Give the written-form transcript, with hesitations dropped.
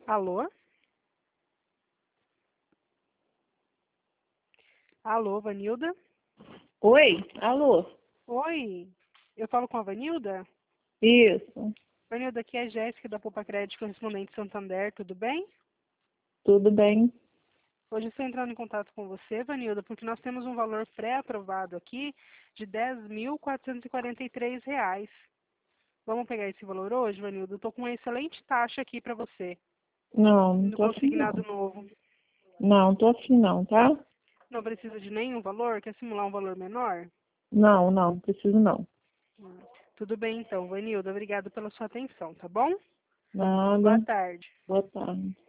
Alô? Alô, Vanilda? Oi, alô? Oi, eu falo com a Vanilda? Isso, Vanilda, aqui é a Jéssica da Poupa Crédito Correspondente Santander, tudo bem? tudo bem? Hoje estou entrando em contato com você, Vanilda, porque nós temos um valor pré-aprovado aqui de R$ 10.443. Vamos pegar esse valor hoje, Vanilda? Eu estou com uma excelente taxa aqui para você, Não, no tô afim consignado não. novo. Não, tô afim não, tá? Não precisa de nenhum valor? Quer simular um valor menor? Não, preciso não. Tudo bem então, Vanilda. Obrigada pela sua atenção, tá bom? Boa Nada, tarde. boa tarde.